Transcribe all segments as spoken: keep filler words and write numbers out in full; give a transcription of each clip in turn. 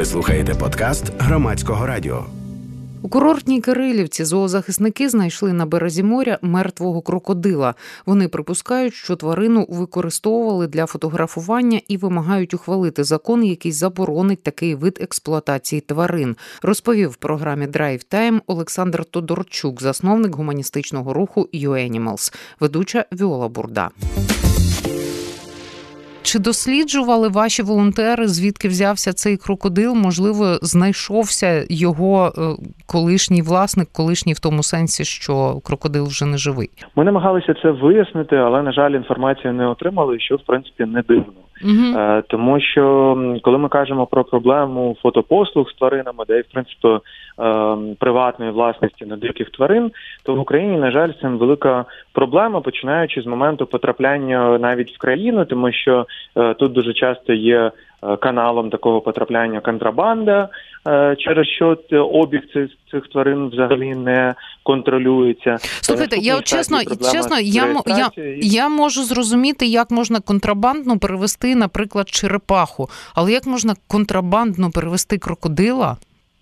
Ви слухаєте подкаст Громадського радіо. У курортній Кирилівці зоозахисники знайшли на березі моря мертвого крокодила. Вони припускають, що тварину використовували для фотографування і вимагають ухвалити закон, який заборонить такий вид експлуатації тварин, розповів в програмі Drive Time Олександр Тодорчук, засновник гуманістичного руху ю Animals, ведуча Віола Бурда. Чи досліджували ваші волонтери, звідки взявся цей крокодил? Можливо, знайшовся його колишній власник, колишній в тому сенсі, що крокодил вже не живий? Ми намагалися це вияснити, але, на жаль, інформацію не отримали, що, в принципі, не дивно. Угу. Е, тому що, коли ми кажемо про проблему фотопослуг з тваринами, де, в принципі, е, приватної власності на диких тварин, то в Україні, на жаль, з цим велика проблема, починаючи з моменту потрапляння навіть в країну, тому що е, тут дуже часто є каналом такого потрапляння контрабанда, через що обіг цих, цих тварин взагалі не контролюється. Слухайте, я от чесно, чесно я, я, я можу зрозуміти, як можна контрабандно перевести, наприклад, черепаху, але як можна контрабандно перевести крокодила?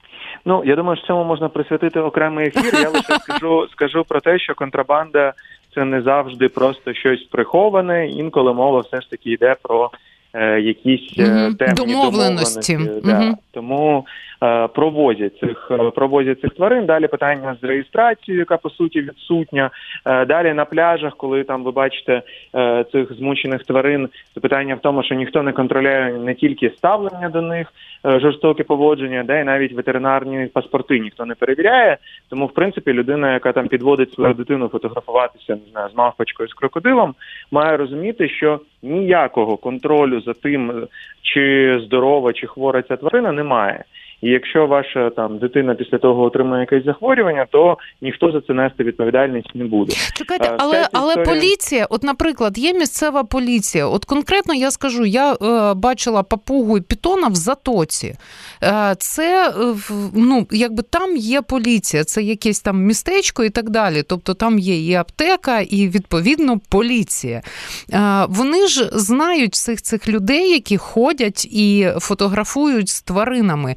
Ну, я думаю, що цьому можна присвятити окремий ефір. Я лише скажу, скажу про те, що контрабанда – це не завжди просто щось приховане, інколи мова все ж таки йде про Е, якісь е, угу. темні домовленості. домовленості. Да. Угу. Тому е, провозять цих е, провозять цих тварин. Далі питання з реєстрацією, яка по суті відсутня. Е, далі на пляжах, коли там ви бачите е, цих змучених тварин, то питання в тому, що ніхто не контролює не тільки ставлення до них, е, жорстоке поводження, да, і навіть ветеринарні паспорти ніхто не перевіряє. Тому, в принципі, людина, яка там підводить свою дитину фотографуватися, не знаю, з мавпочкою, з крокодилом, має розуміти, що ніякого контролю за тим, чи здорова, чи хвора ця тварина, немає. І якщо ваша там дитина після того отримає якесь захворювання, то ніхто за це нести відповідальність не буде. Чекайте, але, історія... але поліція, от, наприклад, є місцева поліція. От конкретно я скажу, я е, бачила папугу і пітона в Затоці. Е, це, е, ну, якби там є поліція, це якесь там містечко і так далі. Тобто там є і аптека, і, відповідно, поліція. Е, вони ж знають всіх цих людей, які ходять і фотографують з тваринами.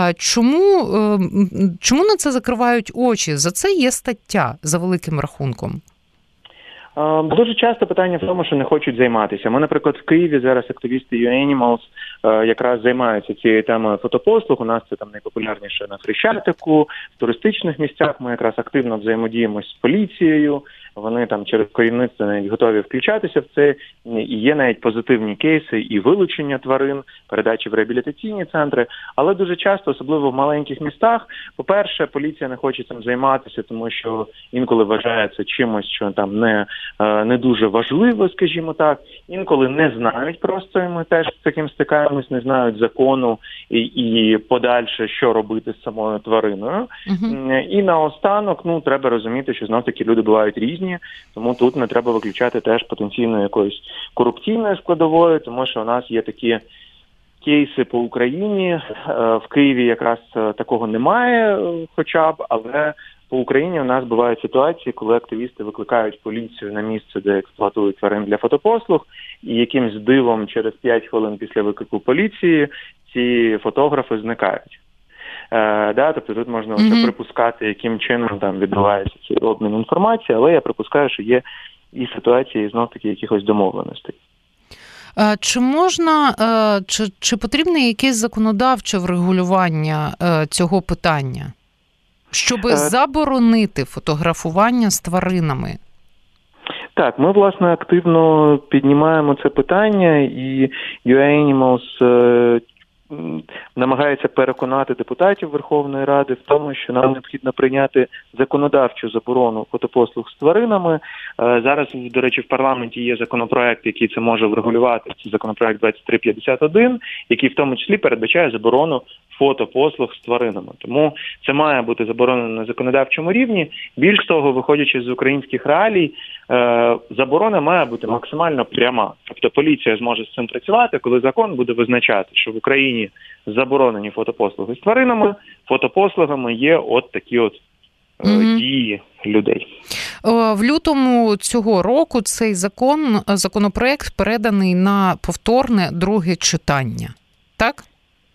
Чому, чому на це закривають очі? За це є стаття, за великим рахунком. Дуже часто питання в тому, що не хочуть займатися. Ми, наприклад, в Києві зараз активісти ю Animals якраз займаються цією темою фотопослуг. У нас це там найпопулярніше на Хрещатику, в туристичних місцях. Ми якраз активно взаємодіємо з поліцією. Вони там через керівництво навіть готові включатися в це. І є навіть позитивні кейси і вилучення тварин, передачі в реабілітаційні центри. Але дуже часто, особливо в маленьких містах, по-перше, поліція не хоче цим займатися, тому що інколи вважає це чимось, що там не, не дуже важливо, скажімо так. Інколи не знають просто, і ми теж з таким стикаємось, не знають закону і, і подальше, що робити з самою твариною. Uh-huh. І наостанок, ну, треба розуміти, що знов-таки люди бувають різні, тому тут не треба виключати теж потенційно якоїсь корупційної складової, тому що у нас є такі кейси по Україні. В Києві якраз такого немає хоча б, але по Україні у нас бувають ситуації, коли активісти викликають поліцію на місце, де експлуатують тварин для фотопослуг, і якимсь дивом через п'ять хвилин після виклику поліції ці фотографи зникають. Е, да, тобто тут можна mm-hmm. лише припускати, яким чином там відбувається цей обмін інформації, але я припускаю, що є і ситуації, знов-таки, якихось домовленостей. Чи можна, чи, чи потрібне якесь законодавче врегулювання цього питання, щоб заборонити фотографування з тваринами? Так, ми, власне, активно піднімаємо це питання, і ю Animals намагається переконати депутатів Верховної Ради в тому, що нам необхідно прийняти законодавчу заборону фотопослуг з тваринами. Зараз, до речі, в парламенті є законопроект, який це може врегулювати. Це законопроект двадцять три п'ятдесят один, який в тому числі передбачає заборону фотопослуг з тваринами. Тому це має бути заборонено на законодавчому рівні. Більш того, виходячи з українських реалій, заборона має бути максимально пряма. Тобто поліція зможе з цим працювати, коли закон буде визначати, що в Україні заборонені фотопослуги з тваринами, фотопослугами є от такі от mm-hmm. дії людей. В лютому цього року цей закон, законопроект переданий на повторне друге читання. Так?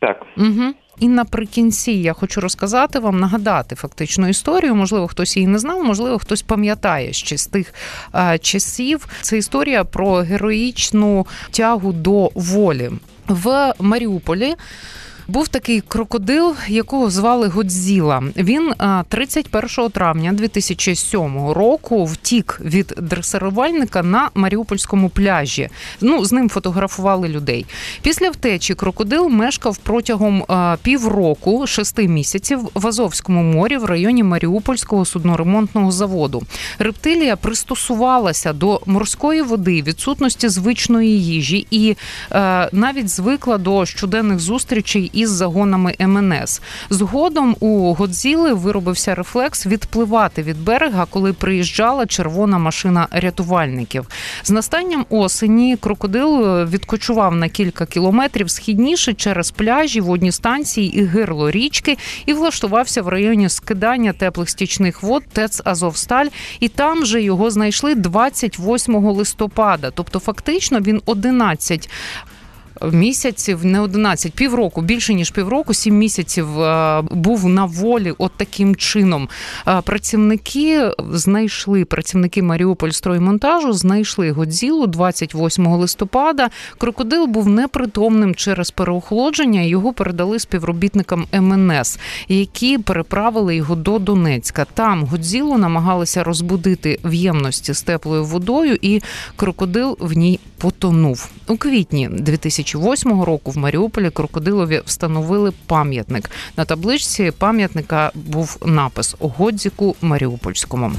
Так. Угу. І наприкінці я хочу розказати вам, нагадати фактично історію. Можливо, хтось її не знав, можливо, хтось пам'ятає ще з тих а, часів. Це історія про героїчну тягу до волі. В Маріуполі був такий крокодил, якого звали Годзіла. Він тридцять першого травня дві тисячі сьомого року втік від дресирувальника на Маріупольському пляжі. Ну, з ним фотографували людей. Після втечі крокодил мешкав протягом півроку, шести місяців в Азовському морі в районі Маріупольського судноремонтного заводу. Рептилія пристосувалася до морської води, відсутності звичної їжі і е, навіть звикла до щоденних зустрічей із загонами ем ен ес. Згодом у Годзіли виробився рефлекс відпливати від берега, коли приїжджала червона машина рятувальників. З настанням осені крокодил відкочував на кілька кілометрів східніше через пляжі, водні станції і гирло річки і влаштувався в районі скидання теплих стічних вод ТЕЦ «Азовсталь». І там же його знайшли двадцять восьмого листопада. Тобто фактично він одинадцять місяців, не одинадцять, півроку, більше ніж півроку, сім місяців був на волі от таким чином. Працівники знайшли, працівники Маріупольстроймонтажу знайшли Годзілу двадцять восьмого листопада. Крокодил був непритомним через переохолодження, його передали співробітникам ем ен ес, які переправили його до Донецька. Там Годзілу намагалися розбудити в ємності з теплою водою, і крокодил в ній потонув. У квітні дві тисячі восьмого року в Маріуполі крокодилові встановили пам'ятник. На табличці пам'ятника був напис «Годзіку Маріупольському».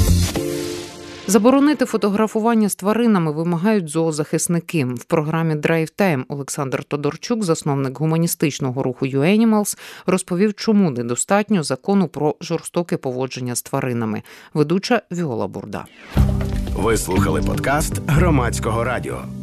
Заборонити фотографування з тваринами вимагають зоозахисники. В програмі «Драйв Тайм» Олександр Тодорчук, засновник гуманістичного руху «Ю Енімалс», розповів, чому недостатньо закону про жорстоке поводження з тваринами. Ведуча Віола Бурда. Ви слухали подкаст Громадського радіо.